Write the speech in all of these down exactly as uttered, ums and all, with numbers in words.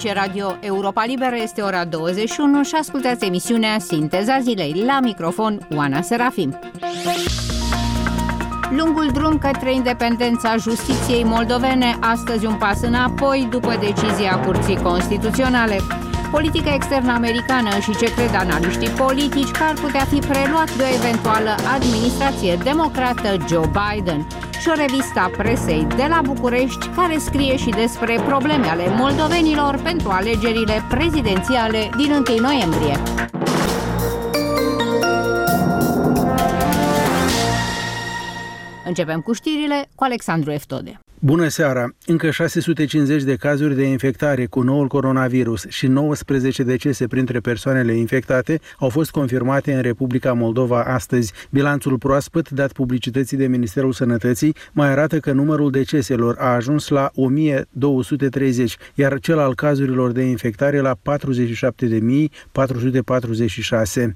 Aici Radio Europa Liberă, este ora douăzeci și unu și ascultați emisiunea Sinteza Zilei. La microfon, Oana Serafim. Lungul drum către independența justiției moldovene, astăzi un pas înapoi după decizia Curții Constituționale. Politica externă americană și ce cred analiștii politici că ar putea fi preluat de o eventuală administrație democrată Joe Biden. Și o revistă a presei de la București care scrie și despre probleme ale moldovenilor pentru alegerile prezidențiale din întâi noiembrie. Începem cu știrile cu Alexandru Eftode. Bună seara! Încă șase sute cincizeci de cazuri de infectare cu noul coronavirus și nouăsprezece decese printre persoanele infectate au fost confirmate în Republica Moldova astăzi. Bilanțul proaspăt dat publicității de Ministerul Sănătății mai arată că numărul deceselor a ajuns la o mie două sute treizeci, iar cel al cazurilor de infectare la patruzeci și șapte de mii patru sute patruzeci și șase.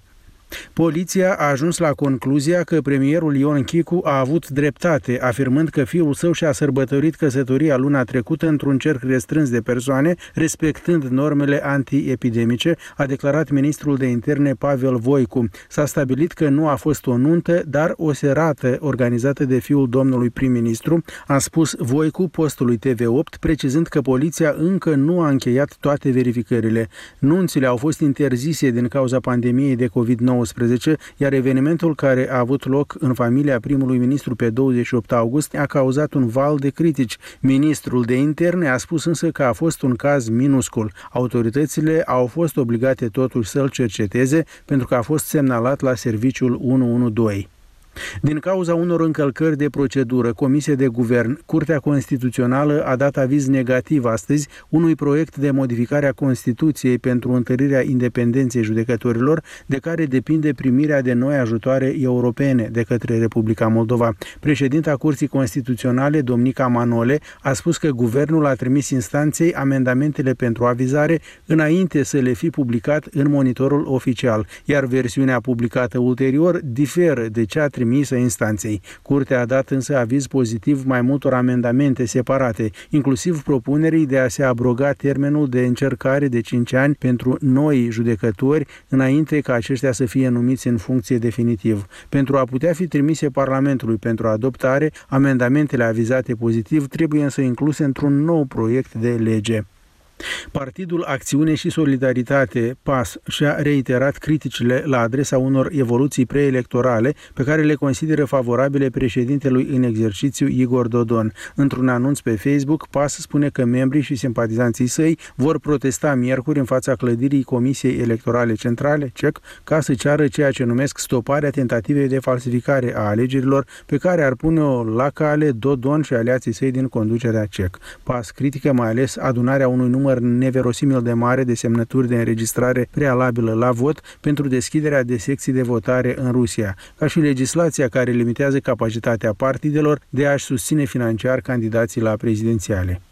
Poliția a ajuns la concluzia că premierul Ion Chicu a avut dreptate, afirmând că fiul său și-a sărbătorit căsătoria luna trecută într-un cerc restrâns de persoane, respectând normele antiepidemice, a declarat ministrul de interne Pavel Voicu. S-a stabilit că nu a fost o nuntă, dar o serată organizată de fiul domnului prim-ministru, a spus Voicu postului T V opt, precizând că poliția încă nu a încheiat toate verificările. Nunțile au fost interzise din cauza pandemiei de covid nouăsprezece, iar evenimentul care a avut loc în familia primului ministru pe douăzeci și opt august a cauzat un val de critici. Ministrul de interne a spus însă că a fost un caz minuscul. Autoritățile au fost obligate totuși să-l cerceteze pentru că a fost semnalat la serviciul unu unu doi. Din cauza unor încălcări de procedură comise de guvern, Curtea Constituțională a dat aviz negativ astăzi unui proiect de modificare a Constituției pentru întărirea independenței judecătorilor, de care depinde primirea de noi ajutoare europene de către Republica Moldova. Președinta Curții Constituționale, Domnica Manole, a spus că guvernul a trimis instanței amendamentele pentru avizare înainte să le fi publicat în monitorul oficial, iar versiunea publicată ulterior diferă de cea trimisă instanței. Curtea a dat însă aviz pozitiv mai multor amendamente separate, inclusiv propunerii de a se abroga termenul de încercare de cinci ani pentru noi judecători, înainte ca aceștia să fie numiți în funcție definitiv. Pentru a putea fi trimise Parlamentului pentru adoptare, amendamentele avizate pozitiv trebuie însă incluse într-un nou proiect de lege. Partidul Acțiune și Solidaritate, P A S, și-a reiterat criticile la adresa unor evoluții preelectorale pe care le consideră favorabile președintelui în exercițiu Igor Dodon. Într-un anunț pe Facebook, P A S spune că membrii și simpatizanții săi vor protesta miercuri în fața clădirii Comisiei Electorale Centrale, C E C, ca să ceară ceea ce numesc stoparea tentativei de falsificare a alegerilor pe care ar pune-o la cale Dodon și aliații săi din conducerea C E C. P A S critică mai ales adunarea unui număr neverosimil de mare de semnături de înregistrare prealabilă la vot pentru deschiderea de secții de votare în Rusia, ca și legislația care limitează capacitatea partidelor de a-și susține financiar candidații la prezidențiale.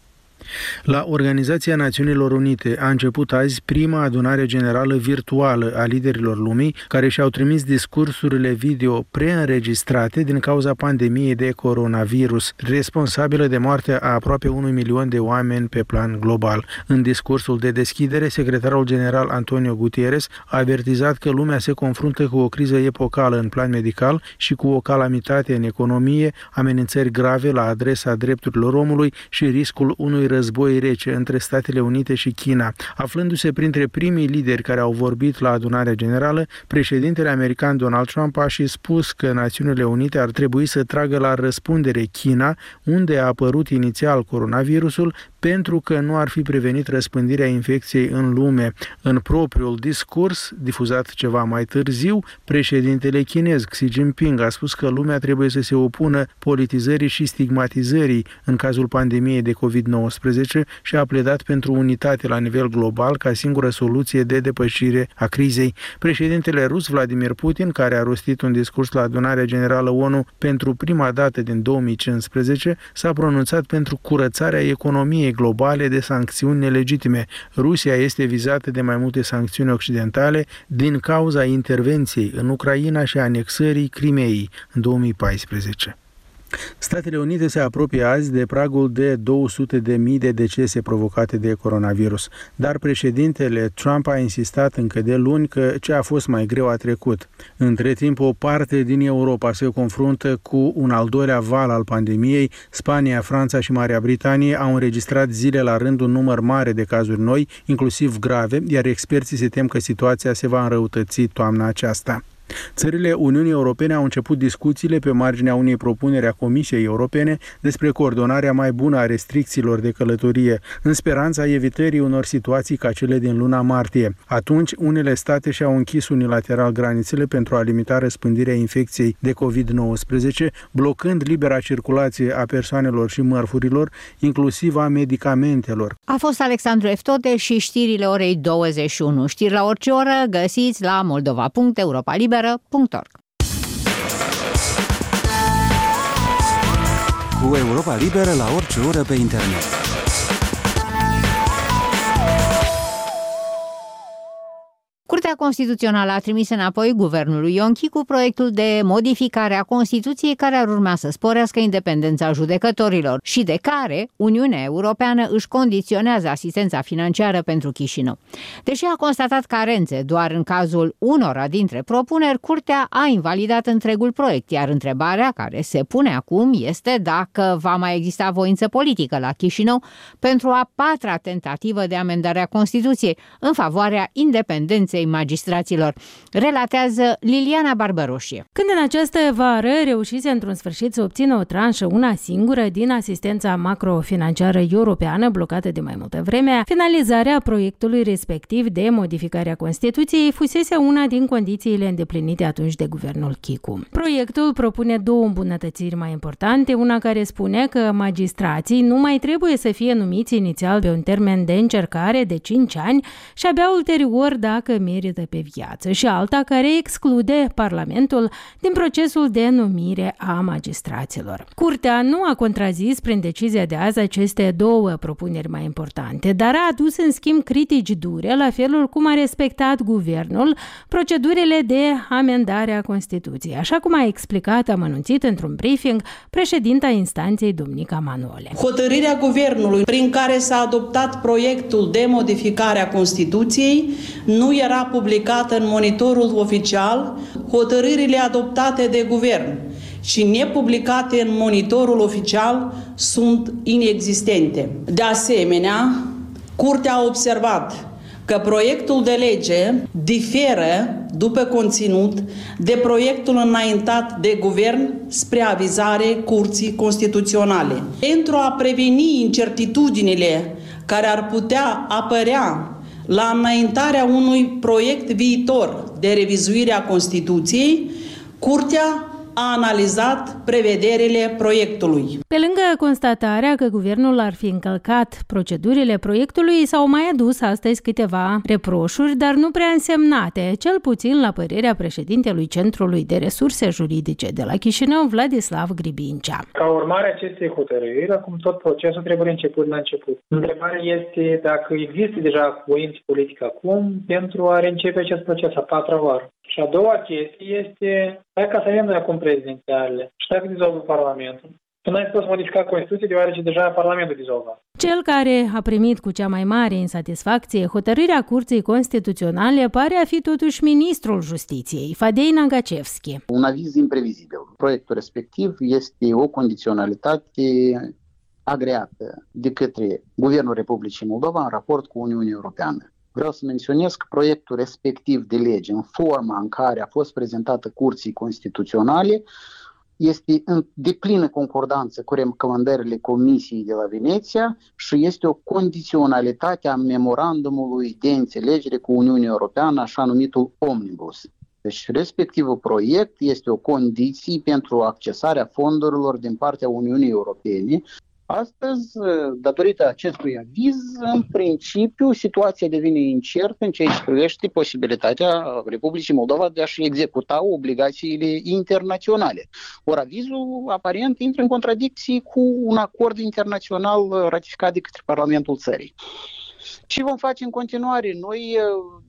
La Organizația Națiunilor Unite a început azi prima adunare generală virtuală a liderilor lumii care și-au trimis discursurile video preînregistrate din cauza pandemiei de coronavirus, responsabilă de moartea a aproape un milion de oameni pe plan global. În discursul de deschidere, secretarul general Antonio Guterres a avertizat că lumea se confruntă cu o criză epocală în plan medical și cu o calamitate în economie, amenințări grave la adresa drepturilor omului și riscul unui război rece între Statele Unite și China. Aflându-se printre primii lideri care au vorbit la adunarea generală, președintele american Donald Trump a și spus că Națiunile Unite ar trebui să tragă la răspundere China, unde a apărut inițial coronavirusul, pentru că nu ar fi prevenit răspândirea infecției în lume. În propriul discurs, difuzat ceva mai târziu, președintele chinez Xi Jinping a spus că lumea trebuie să se opună politizării și stigmatizării în cazul pandemiei de covid nouăsprezece și a pledat pentru unitate la nivel global ca singură soluție de depășire a crizei. Președintele rus Vladimir Putin, care a rostit un discurs la adunarea generală ONU pentru prima dată din două mii cincisprezece, s-a pronunțat pentru curățarea economiei globale de sancțiuni nelegitime. Rusia este vizată de mai multe sancțiuni occidentale din cauza intervenției în Ucraina și anexării Crimeei în două mii paisprezece. Statele Unite se apropie azi de pragul de două sute de mii de decese provocate de coronavirus, dar președintele Trump a insistat încă de luni că ce a fost mai greu a trecut. Între timp, o parte din Europa se confruntă cu un al doilea val al pandemiei. Spania, Franța și Marea Britanie au înregistrat zile la rând un număr mare de cazuri noi, inclusiv grave, iar experții se tem că situația se va înrăutăți toamna aceasta. Țările Uniunii Europene au început discuțiile pe marginea unei propuneri a Comisiei Europene despre coordonarea mai bună a restricțiilor de călătorie, în speranța evitării unor situații ca cele din luna martie. Atunci, unele state și-au închis unilateral granițele pentru a limita răspândirea infecției de covid nouăsprezece, blocând libera circulație a persoanelor și mărfurilor, inclusiv a medicamentelor. A fost Alexandru Eftode și știrile orei douăzeci și unu. Știri la orice oră găsiți la moldova punct europa liberă punct org. Cu Europa Liberă la orice oră pe internet. Curtea Constituțională a trimis înapoi guvernului Ion Chicu proiectul de modificare a Constituției care ar urma să sporească independența judecătorilor și de care Uniunea Europeană își condiționează asistența financiară pentru Chișinău. Deși a constatat carențe doar în cazul unora dintre propuneri, Curtea a invalidat întregul proiect, iar întrebarea care se pune acum este dacă va mai exista voință politică la Chișinău pentru a patra tentativă de amendare a Constituției în favoarea independenței magistraților, relatează Liliana Barbăroșie. Când în această vară reușise într-un sfârșit să obțină o tranșă, una singură, din asistența macrofinanciară europeană blocată de mai multă vreme, finalizarea proiectului respectiv de modificare a Constituției fusese una din condițiile îndeplinite atunci de guvernul Chicu. Proiectul propune două îmbunătățiri mai importante, una care spune că magistrații nu mai trebuie să fie numiți inițial pe un termen de încercare de cinci ani și abia ulterior dacă merită pe viață, și alta care exclude Parlamentul din procesul de numire a magistraților. Curtea nu a contrazis prin decizia de azi aceste două propuneri mai importante, dar a adus în schimb critici dure la felul cum a respectat guvernul procedurile de amendare a Constituției, așa cum a explicat amănunțit într-un briefing președinta instanței Dumnica Manole. Hotărârea guvernului prin care s-a adoptat proiectul de modificare a Constituției nu era publicată în monitorul oficial. Hotărârile adoptate de guvern și nepublicate în monitorul oficial sunt inexistente. De asemenea, Curtea a observat că proiectul de lege diferă, după conținut, de proiectul înaintat de guvern spre avizare Curții Constituționale. Pentru a preveni incertitudinile care ar putea apărea la înaintarea unui proiect viitor de revizuire a Constituției, Curtea a analizat prevederile proiectului. Pe lângă constatarea că guvernul ar fi încălcat procedurile proiectului, s-au mai adus astăzi câteva reproșuri, dar nu prea însemnate, cel puțin la părerea președintelui Centrului de Resurse Juridice de la Chișinău, Vladislav Gribincea. Ca urmare a acestei hotărâri, acum tot procesul trebuie început la început. Întrebarea este dacă există deja voință politică acum pentru a reîncepe acest proces a patra oară. Și a doua chestie este, dacă să avem noi acum prezidențialele și dacă dizolvă Parlamentul, tu n-ai spus modifica Constituția deoarece deja Parlamentul dizolva. Cel care a primit cu cea mai mare insatisfacție hotărârea Curții Constituționale pare a fi totuși ministrul Justiției, Fadei Nagacevski. Un aviz imprevizibil. Proiectul respectiv este o condiționalitate agreată de către Guvernul Republicii Moldova în raport cu Uniunea Europeană. Vreau să menționez că proiectul respectiv de lege, în forma în care a fost prezentată Curții Constituționale, este în deplină concordanță cu recomandările Comisiei de la Veneția și este o condiționalitate a memorandumului de înțelegere cu Uniunea Europeană, așa numitul Omnibus. Deci, respectivul proiect este o condiție pentru accesarea fondurilor din partea Uniunii Europene. Astăzi, datorită acestui aviz, în principiu, situația devine incertă în ceea ce privește posibilitatea Republicii Moldova de a-și executa obligațiile internaționale. Ori avizul, aparent, intră în contradicție cu un acord internațional ratificat de către Parlamentul țării. Ce vom face în continuare? Noi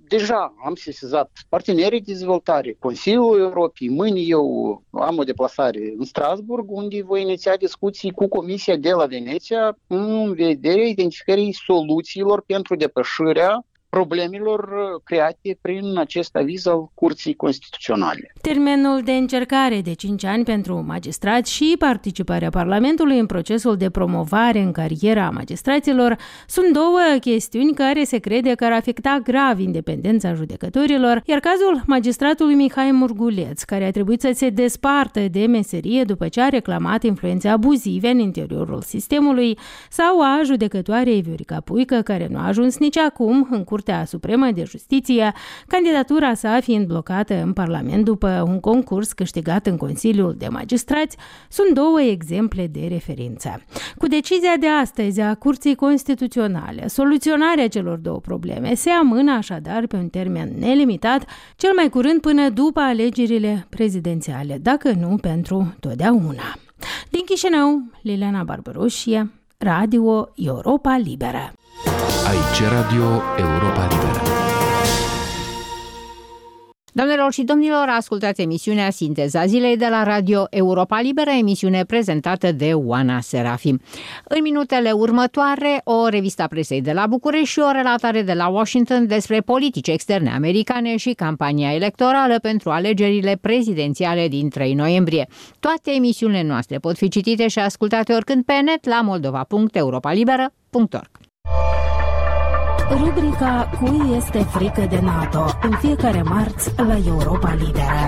deja am sesizat partenerii de dezvoltare, Consiliul Europei. Mâine eu am o deplasare în Strasburg, unde voi iniția discuții cu Comisia de la Veneția în vederea identificării soluțiilor pentru depășirea problemelor create prin acest aviz al Curții Constituționale. Termenul de încercare de cinci ani pentru magistrați și participarea Parlamentului în procesul de promovare în cariera magistraților sunt două chestiuni care se crede că ar afecta grav independența judecătorilor, iar cazul magistratului Mihai Murguleț, care a trebuit să se despartă de meserie după ce a reclamat influențe abuzive în interiorul sistemului, sau a judecătoarei Viorica Puică, care nu a ajuns nici acum în Curtea Supremă de Justiție, candidatura sa fiind blocată în Parlament după un concurs câștigat în Consiliul de Magistrați, sunt două exemple de referință. Cu decizia de astăzi a Curții Constituționale, soluționarea celor două probleme se amână așadar pe un termen nelimitat, cel mai curând până după alegerile prezidențiale, dacă nu pentru totdeauna. Din Chișinău, Liliana Barbaroșie, Radio Europa Liberă. Aici Radio Europa Liberă. Doamnelor și domnilor, ascultați emisiunea Sinteza Zilei de la Radio Europa Liberă, emisiune prezentată de Oana Serafim. În minutele următoare, o revistă presei de la București și o relatare de la Washington despre politici externe americane și campania electorală pentru alegerile prezidențiale din trei noiembrie. Toate emisiunile noastre pot fi citite și ascultate oricând pe net la moldova punct europa liberă punct org. Rubrica Cui este frică de NATO, în fiecare marți la Europa Liberă.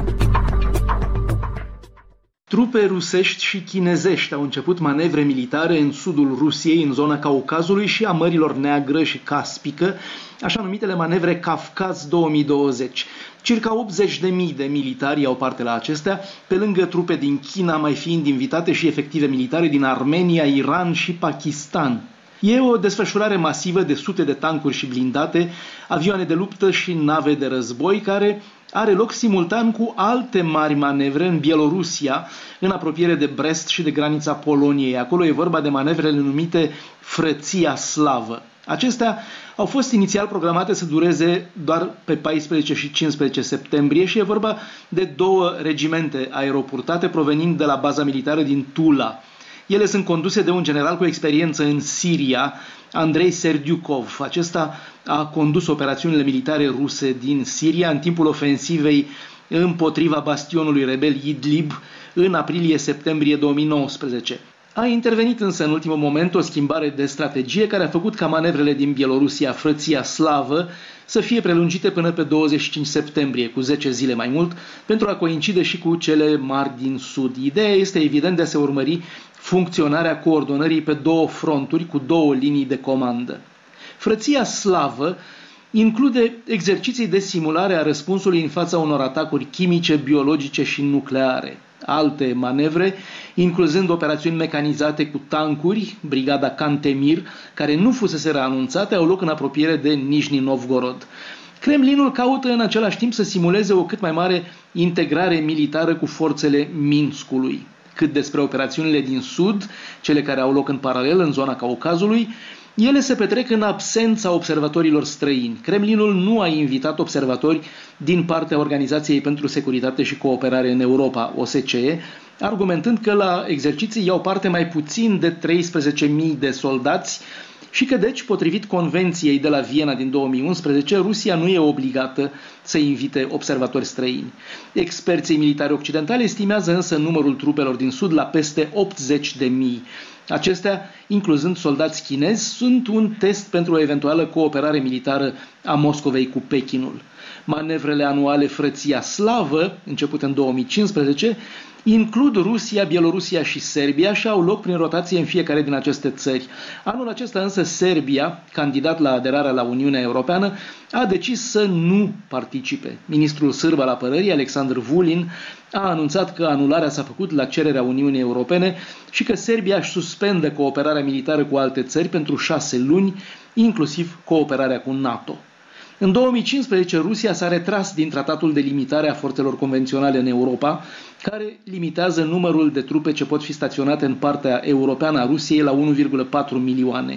Trupe rusești și chinezești au început manevre militare în sudul Rusiei, în zona Caucazului și a Mărilor Neagră și Caspică, așa numitele manevre Kafkaz două mii douăzeci. Circa optzeci de mii de militari iau parte la acestea, pe lângă trupe din China, mai fiind invitate și efective militare din Armenia, Iran și Pakistan. E o desfășurare masivă de sute de tancuri și blindate, avioane de luptă și nave de război, care are loc simultan cu alte mari manevre în Bielorusia, în apropiere de Brest și de granița Poloniei. Acolo e vorba de manevrele numite Frăția Slavă. Acestea au fost inițial programate să dureze doar pe paisprezece și cincisprezece septembrie și e vorba de două regimente aeroportate provenind de la baza militară din Tula. Ele sunt conduse de un general cu experiență în Siria, Andrei Serdiukov. Acesta a condus operațiunile militare ruse din Siria în timpul ofensivei împotriva bastionului rebel Idlib în aprilie-septembrie două mii nouăsprezece. A intervenit însă în ultimul moment o schimbare de strategie care a făcut ca manevrele din Bielorusia, Frăția Slavă, să fie prelungite până pe douăzeci și cinci septembrie, cu zece zile mai mult, pentru a coincide și cu cele mari din sud. Ideea este evident de a se urmări funcționarea coordonării pe două fronturi cu două linii de comandă. Frăția Slavă include exerciții de simulare a răspunsului în fața unor atacuri chimice, biologice și nucleare. Alte manevre, incluzând operațiuni mecanizate cu tancuri, brigada Cantemir, care nu fuseseră anunțate, au loc în apropiere de Nijni Novgorod. Kremlinul caută în același timp să simuleze o cât mai mare integrare militară cu forțele Minskului. Cât despre operațiunile din sud, cele care au loc în paralel în zona Caucazului, ele se petrec în absența observatorilor străini. Kremlinul nu a invitat observatori din partea Organizației pentru Securitate și Cooperare în Europa, O S C E, argumentând că la exerciții iau parte mai puțin de treisprezece mii de soldați și că deci, potrivit Convenției de la Viena din două mii unsprezece, Rusia nu e obligată să invite observatori străini. Experții militari occidentali estimează însă numărul trupelor din sud la peste optzeci de mii. Acestea, incluzând soldați chinezi, sunt un test pentru o eventuală cooperare militară a Moscovei cu Pechinul. Manevrele anuale Frăția Slavă, începute în două mii cincisprezece, includ Rusia, Bielorusia și Serbia și au loc prin rotație în fiecare din aceste țări. Anul acesta însă Serbia, candidat la aderarea la Uniunea Europeană, a decis să nu participe. Ministrul sârb al apărării, Aleksandar Vulin, a anunțat că anularea s-a făcut la cererea Uniunii Europene și că Serbia își suspendă cooperarea militară cu alte țări pentru șase luni, inclusiv cooperarea cu NATO. În două mii cincisprezece, Rusia s-a retras din tratatul de limitare a forțelor convenționale în Europa, care limitează numărul de trupe ce pot fi staționate în partea europeană a Rusiei la unu virgulă patru milioane.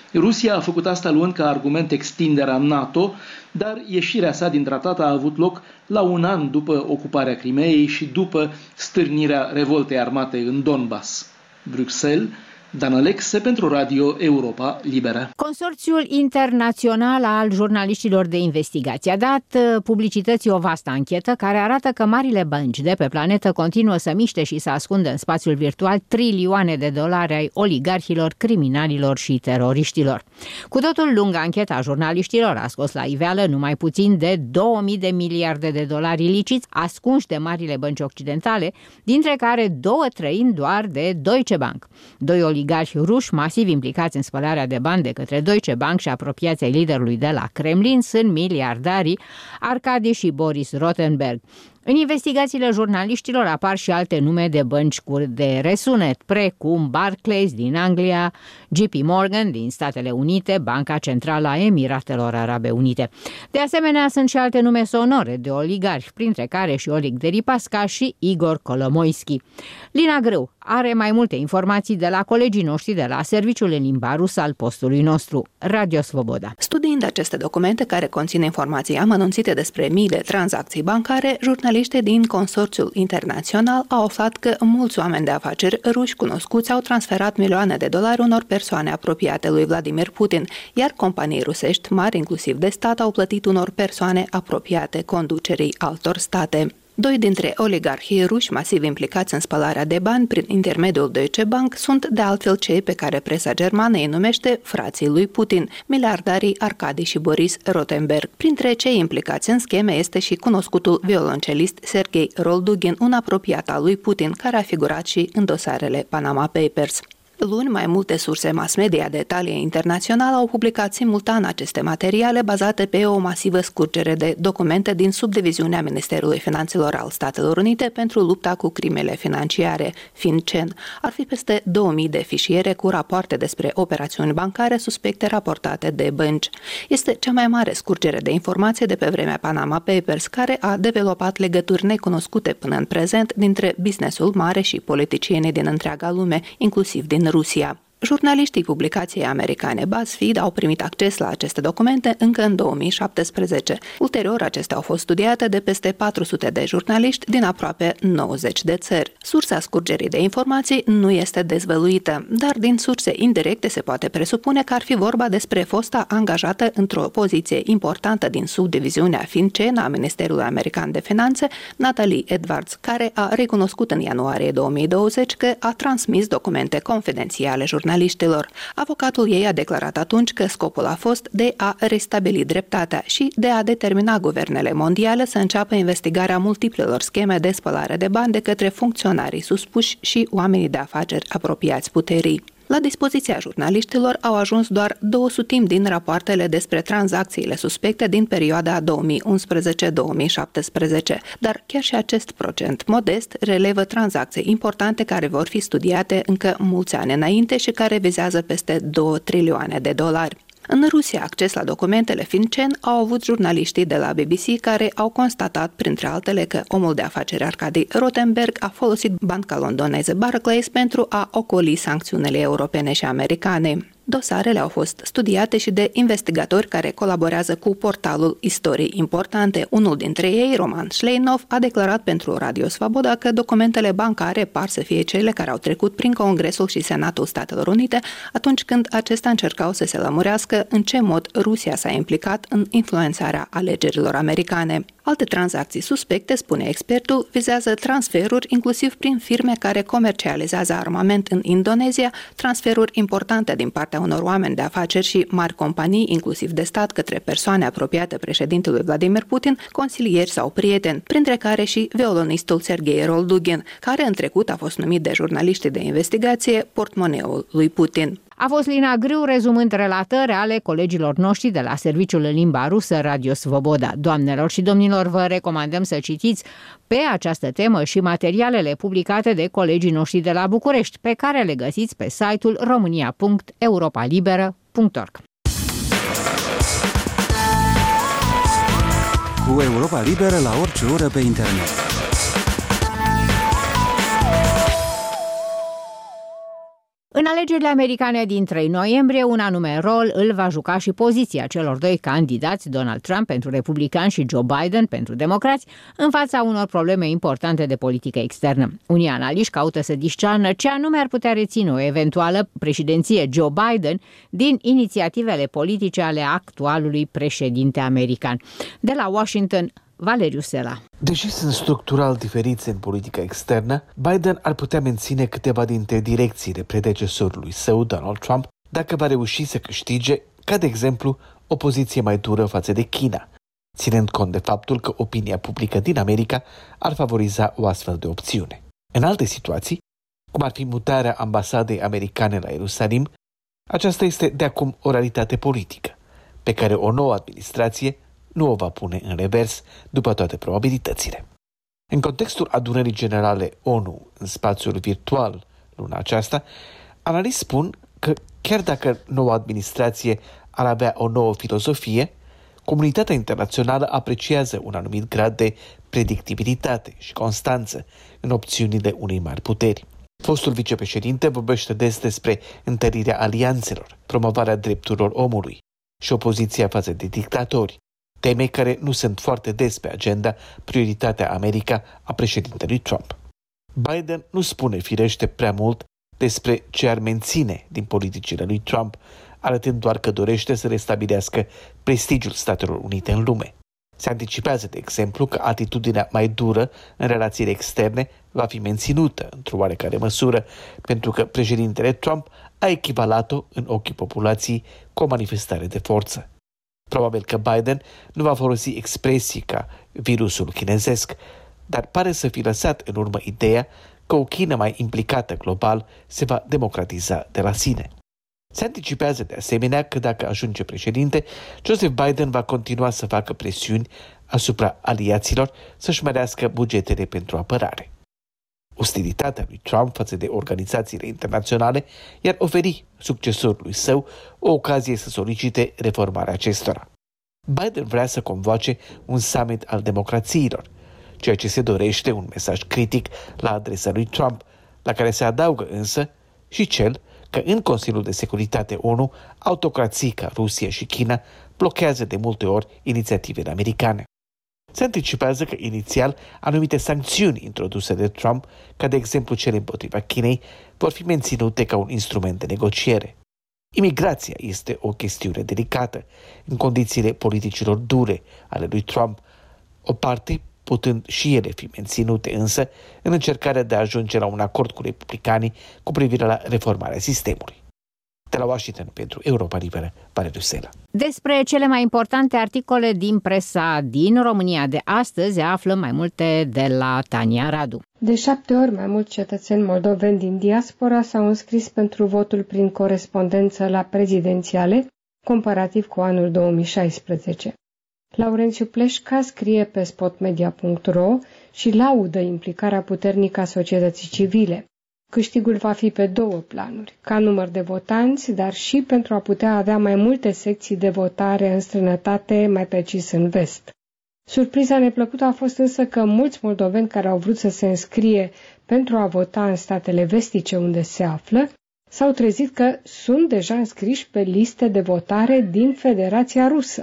Rusia a făcut asta luând ca argument extinderea NATO, dar ieșirea sa din tratat a avut loc la un an după ocuparea Crimeei și după stârnirea revoltei armate în Donbass. Bruxelles, Dan Alexe pentru Radio Europa Liberă. Consorțiul internațional al jurnaliștilor de investigație a dat publicității o vastă anchetă care arată că marile bănci de pe planetă continuă să miște și să ascundă în spațiul virtual trilioane de dolari ai oligarhilor, criminalilor și teroriștilor. Cu totul lungă ancheta a jurnaliștilor a scos la iveală numai puțin de două mii de miliarde de dolari iliciți ascunși de marile bănci occidentale, dintre care două treimi doar de Deutsche Bank. Doi oligarhi ruși masiv implicați în spălarea de bani de către Deutsche Bank și apropiații ai liderului de la Kremlin sunt miliardarii Arkady și Boris Rotenberg. În investigațiile jurnaliștilor apar și alte nume de bănci de resunet, precum Barclays din Anglia, J P Morgan din Statele Unite, Banca Centrală a Emiratelor Arabe Unite. De asemenea, sunt și alte nume sonore de oligarhi, printre care și Oleg Deripaska și Igor Kolomoisky. Lina Grâu are mai multe informații de la colegii noștri de la Serviciul în limba rusă al postului nostru, Radio Svoboda. Studiind aceste documente care conțin informații amănunțite despre mii de tranzacții bancare, jurnaliștii din consorțiul internațional au aflat că mulți oameni de afaceri ruși cunoscuți au transferat milioane de dolari unor persoane apropiate lui Vladimir Putin, iar companii rusești mari, inclusiv de stat, au plătit unor persoane apropiate conducerii altor state. Doi dintre oligarhii ruși masiv implicați în spălarea de bani prin intermediul Deutsche Bank sunt de altfel cei pe care presa germană îi numește frații lui Putin, miliardarii Arkady și Boris Rotenberg. Printre cei implicați în scheme este și cunoscutul violoncelist Sergei Roldugin, un apropiat al lui Putin, care a figurat și în dosarele Panama Papers. Luni, mai multe surse mass media de talie internațională au publicat simultan aceste materiale bazate pe o masivă scurgere de documente din subdiviziunea Ministerului Finanțelor al Statelor Unite pentru lupta cu crimele financiare, FinCEN. Ar fi peste două mii de fișiere cu rapoarte despre operațiuni bancare suspecte raportate de bănci. Este cea mai mare scurgere de informație de pe vremea Panama Papers, care a developat legături necunoscute până în prezent dintre businessul mare și politicienii din întreaga lume, inclusiv din Rusia. Jurnaliștii publicației americane BuzzFeed au primit acces la aceste documente încă în două mii șaptesprezece. Ulterior, acestea au fost studiate de peste patru sute de jurnaliști din aproape nouăzeci de țări. Sursa scurgerii de informații nu este dezvăluită, dar din surse indirecte se poate presupune că ar fi vorba despre fosta angajată într-o poziție importantă din subdiviziunea FinCEN a Ministerului American de Finanțe, Natalie Edwards, care a recunoscut în ianuarie două mii douăzeci că a transmis documente confidențiale jurnaliștilor. Avocatul ei a declarat atunci că scopul a fost de a restabili dreptatea și de a determina guvernele mondiale să înceapă investigarea multiplelor scheme de spălare de bani de către funcționarii suspuși și oamenii de afaceri apropiați puterii. La dispoziția jurnaliștilor au ajuns doar două sutimi din rapoartele despre tranzacțiile suspecte din perioada două mii unsprezece două mii șaptesprezece, dar chiar și acest procent modest relevă tranzacții importante care vor fi studiate încă mulți ani înainte și care vizează peste două trilioane de dolari. În Rusia, acces la documentele FinCEN au avut jurnaliștii de la B B C care au constatat, printre altele, că omul de afaceri Arkady Rotenberg a folosit banca londoneză Barclays pentru a ocoli sancțiunile europene și americane. Dosarele au fost studiate și de investigatori care colaborează cu portalul Istorii Importante. Unul dintre ei, Roman Shleinov, a declarat pentru Radio Svoboda că documentele bancare par să fie cele care au trecut prin Congresul și Senatul Statelor Unite atunci când acestea încercau să se lămurească în ce mod Rusia s-a implicat în influențarea alegerilor americane. Alte tranzacții suspecte, spune expertul, vizează transferuri inclusiv prin firme care comercializează armament în Indonezia, transferuri importante din partea unor oameni de afaceri și mari companii, inclusiv de stat, către persoane apropiate președintelui Vladimir Putin, consilieri sau prieteni, printre care și violonistul Sergei Roldugin, care în trecut a fost numit de jurnaliștii de investigație portmoneul lui Putin. A fost Lina Grâu rezumând relatări ale colegilor noștri de la Serviciul în limba rusă Radio Svoboda. Doamnelor și domnilor, vă recomandăm să citiți pe această temă și materialele publicate de colegii noștri de la București, pe care le găsiți pe site-ul românia punct europa liberă punct org. Cu Europa Liberă la orice oră pe internet. În alegerile americane din trei noiembrie, un anume rol îl va juca și poziția celor doi candidați, Donald Trump pentru republicani și Joe Biden pentru democrați, în fața unor probleme importante de politică externă. Unii analiști caută să discearnă ce anume ar putea reține o eventuală președinție Joe Biden din inițiativele politice ale actualului președinte american. De la Washington, Valeriu Sela. Deși sunt structural diferiți în politica externă, Biden ar putea menține câteva dintre direcțiile predecesorului său, Donald Trump, dacă va reuși să câștige, ca de exemplu, o poziție mai dură față de China, ținând cont de faptul că opinia publică din America ar favoriza o astfel de opțiune. În alte situații, cum ar fi mutarea ambasadei americane la Ierusalim, aceasta este de acum o realitate politică, pe care o nouă administrație nu o va pune în revers după toate probabilitățile. În contextul adunării generale O N U în spațiul virtual luna aceasta, analiști spun că chiar dacă noua administrație ar avea o nouă filozofie, comunitatea internațională apreciază un anumit grad de predictibilitate și constanță în opțiunile unei mari puteri. Fostul vicepreședinte vorbește des despre întărirea alianțelor, promovarea drepturilor omului și opoziția față de dictatori, teme care nu sunt foarte des pe agenda prioritatea America a președintelui Trump. Biden nu spune firește prea mult despre ce ar menține din politicile lui Trump, arătând doar că dorește să restabilească prestigiul Statelor Unite în lume. Se anticipează, de exemplu, că atitudinea mai dură în relațiile externe va fi menținută într-o oarecare măsură, pentru că președintele Trump a echivalat-o în ochii populației cu o manifestare de forță. Probabil că Biden nu va folosi expresii ca virusul chinezesc, dar pare să fi lăsat în urmă ideea că o China mai implicată global se va democratiza de la sine. Se anticipează de asemenea că dacă ajunge președinte, Joseph Biden va continua să facă presiuni asupra aliaților să-și mărească bugetele pentru apărare. Ostilitatea lui Trump față de organizațiile internaționale i-ar oferi succesorului său o ocazie să solicite reformarea acestora. Biden vrea să convoace un summit al democrațiilor, ceea ce se dorește un mesaj critic la adresa lui Trump, la care se adaugă însă și cel că în Consiliul de Securitate O N U, autocrații ca Rusia și China blochează de multe ori inițiativele americane. Se anticipează că inițial anumite sancțiuni introduse de Trump, ca de exemplu cele împotriva Chinei, vor fi menținute ca un instrument de negociere. Imigrația este o chestiune delicată în condițiile politicilor dure ale lui Trump, o parte putând și ele fi menținute însă în încercarea de a ajunge la un acord cu republicanii cu privire la reformarea sistemului. De la Washington pentru Europa Liberă, Valeriu Sela. Despre cele mai importante articole din presa din România de astăzi aflăm mai multe de la Tania Radu. De șapte ori mai mulți cetățeni moldoveni din diaspora s-au înscris pentru votul prin corespondență la prezidențiale, comparativ cu anul două mii șaisprezece. Laurențiu Pleșca scrie pe spotmedia punct ro și laudă implicarea puternică a societății civile. Câștigul va fi pe două planuri, ca număr de votanți, dar și pentru a putea avea mai multe secții de votare în străinătate, mai precis în vest. Surpriza neplăcută a fost însă că mulți moldoveni care au vrut să se înscrie pentru a vota în statele vestice unde se află, s-au trezit că sunt deja înscriși pe liste de votare din Federația Rusă.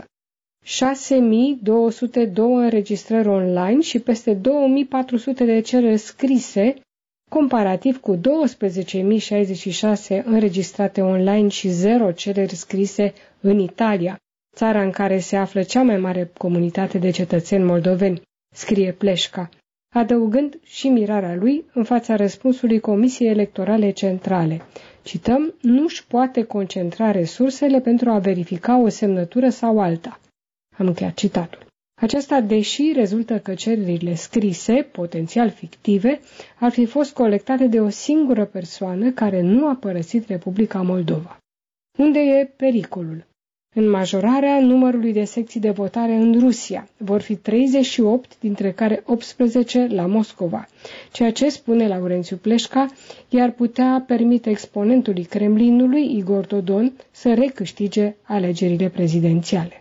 șase mii două sute doi înregistrări online și peste două mii patru sute de cereri scrise, comparativ cu douăsprezece mii șaizeci și șase înregistrate online și zero cereri scrise în Italia, țara în care se află cea mai mare comunitate de cetățeni moldoveni, scrie Pleșca, adăugând și mirarea lui în fața răspunsului Comisiei Electorale Centrale. Cităm, nu-și poate concentra resursele pentru a verifica o semnătură sau alta. Am încheiat citatul. Aceasta, deși rezultă că cererile scrise, potențial fictive, ar fi fost colectate de o singură persoană care nu a părăsit Republica Moldova. Unde e pericolul? În majorarea numărului de secții de votare în Rusia. Vor fi treizeci și opt, dintre care optsprezece la Moscova, ceea ce, spune Laurențiu Pleșca, i-ar putea permite exponentului Kremlinului, Igor Dodon, să recâștige alegerile prezidențiale.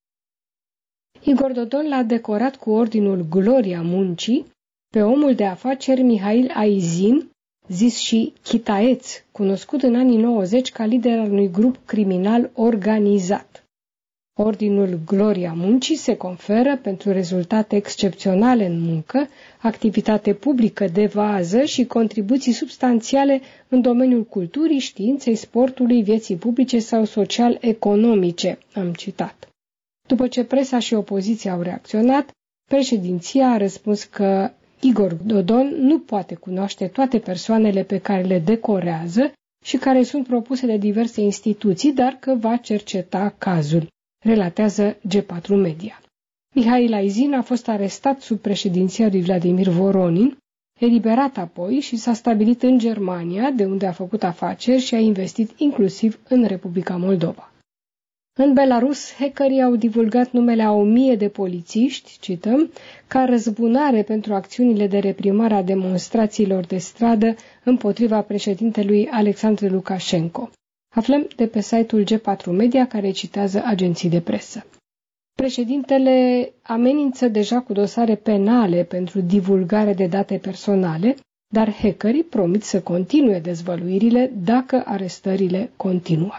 Igor Dodon l-a decorat cu ordinul Gloria Muncii pe omul de afaceri Mihail Aizin, zis și Chitaeț, cunoscut în anii nouăzeci ca lider al unui grup criminal organizat. Ordinul Gloria Muncii se conferă pentru rezultate excepționale în muncă, activitate publică de vază și contribuții substanțiale în domeniul culturii, științei, sportului, vieții publice sau social-economice, am citat. După ce presa și opoziția au reacționat, președinția a răspuns că Igor Dodon nu poate cunoaște toate persoanele pe care le decorează și care sunt propuse de diverse instituții, dar că va cerceta cazul, relatează G patru Media. Mihail Aizin a fost arestat sub președinția lui Vladimir Voronin, eliberat apoi și s-a stabilit în Germania, de unde a făcut afaceri și a investit inclusiv în Republica Moldova. În Belarus, hackerii au divulgat numele a o mie de polițiști, cităm, ca răzbunare pentru acțiunile de reprimare a demonstrațiilor de stradă împotriva președintelui Alexandru Lukashenko. Aflăm de pe site-ul G patru Media, care citează agenții de presă. Președintele amenință deja cu dosare penale pentru divulgare de date personale, dar hackerii promit să continue dezvăluirile dacă arestările continuă.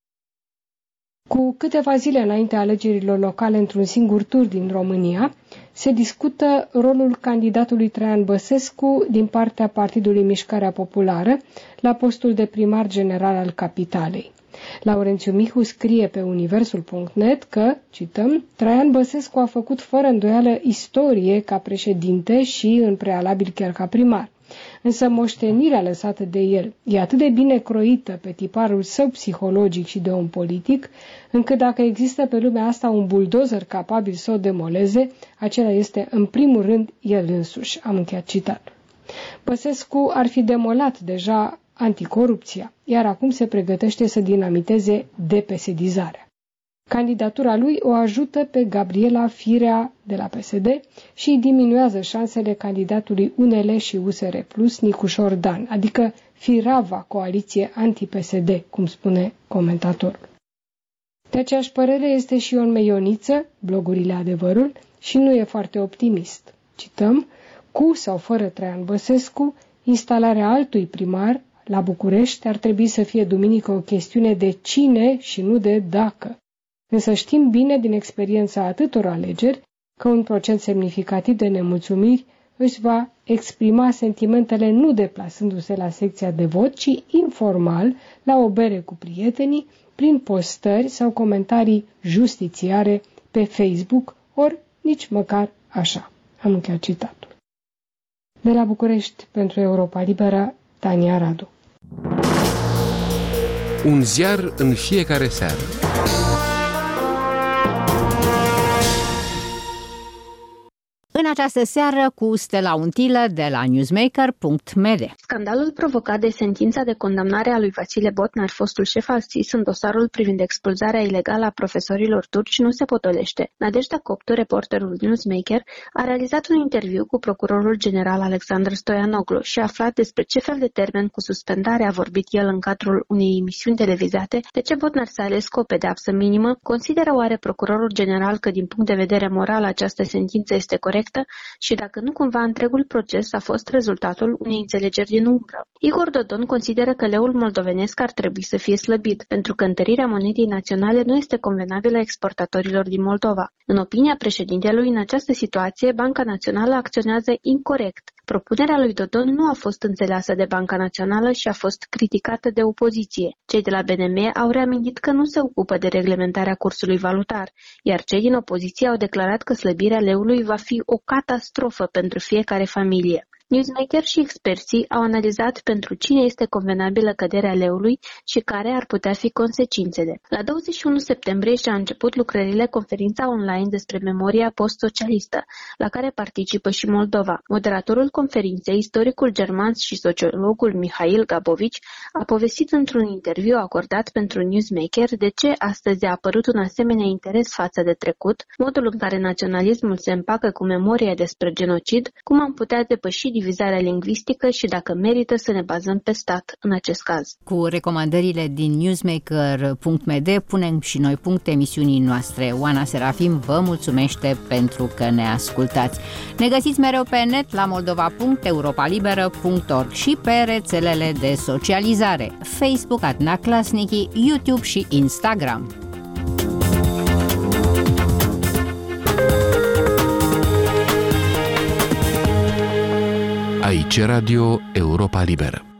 Cu câteva zile înaintea alegerilor locale într-un singur tur din România, se discută rolul candidatului Traian Băsescu din partea Partidului Mișcarea Populară la postul de primar general al capitalei. Laurențiu Mihu scrie pe universul punct net că, cităm, Traian Băsescu a făcut fără îndoială istorie ca președinte și în prealabil chiar ca primar. Însă moștenirea lăsată de el e atât de bine croită pe tiparul său psihologic și de om politic, încât dacă există pe lumea asta un buldozer capabil să o demoleze, acela este în primul rând el însuși. Am încheiat citatul. Băsescu ar fi demolat deja anticorupția, iar acum se pregătește să dinamiteze depesedizarea. Candidatura lui o ajută pe Gabriela Firea de la P S D și îi diminuează șansele candidatului U N L și U S R plus, Nicușor Dan, adică firava coaliție anti-P S D, cum spune comentatorul. De aceeași părere este și Ion Meioniță, blogurile Adevărul, și nu e foarte optimist. Cităm, cu sau fără Traian Băsescu, instalarea altui primar la București ar trebui să fie duminică o chestiune de cine și nu de dacă. Însă știm bine din experiența atâtor alegeri că un procent semnificativ de nemulțumiri își va exprima sentimentele nu deplasându-se la secția de vot, ci informal, la o bere cu prietenii, prin postări sau comentarii justițiare pe Facebook, ori nici măcar așa. Am încheiat citatul. De la București pentru Europa Liberă, Tania Radu. Un ziar în fiecare seară. În această seară cu Stella Untilă de la newsmaker punct m d. Scandalul provocat de sentința de condamnare a lui Vasile Botnar, fostul șef al S I S, în dosarul privind expulzarea ilegală a profesorilor turci nu se potolește. Nadejda Coptu, reporterul Newsmaker, a realizat un interviu cu procurorul general Alexandru Stoianoglu și a aflat despre ce fel de termen cu suspendare a vorbit el în cadrul unei emisiuni televizate, de ce Botnar s-a ales cu o pedeapsă minimă, consideră oare procurorul general că din punct de vedere moral această sentință este corectă și dacă nu cumva întregul proces a fost rezultatul unei înțelegeri din umbră. Igor Dodon consideră că leul moldovenesc ar trebui să fie slăbit, pentru că întărirea monedei naționale nu este convenabilă exportatorilor din Moldova. În opinia președintelui, în această situație, Banca Națională acționează incorect. Propunerea lui Dodon nu a fost înțeleasă de Banca Națională și a fost criticată de opoziție. Cei de la B N M au reamintit că nu se ocupă de reglementarea cursului valutar, iar cei din opoziție au declarat că slăbirea leului va fi o catastrofă pentru fiecare familie. Newsmaker și experții au analizat pentru cine este convenabilă căderea leului și care ar putea fi consecințele. La douăzeci și unu septembrie și-a început lucrările conferința online despre memoria post-socialistă, la care participă și Moldova. Moderatorul conferinței, istoricul german și sociologul Mihail Gabovici, a povestit într-un interviu acordat pentru Newsmaker de ce astăzi a apărut un asemenea interes față de trecut, modul în care naționalismul se împacă cu memoria despre genocid, cum am putea depăși divizarea lingvistică și dacă merită să ne bazăm pe stat în acest caz. Cu recomandările din newsmaker punct m d punem și noi punct emisiunii noastre. Oana Serafim vă mulțumește pentru că ne ascultați. Ne găsiți mereu pe net la moldova punct europa liberă punct org și pe rețelele de socializare Facebook, Adna Klasniki, YouTube și Instagram. Aici Radio Europa Liberă.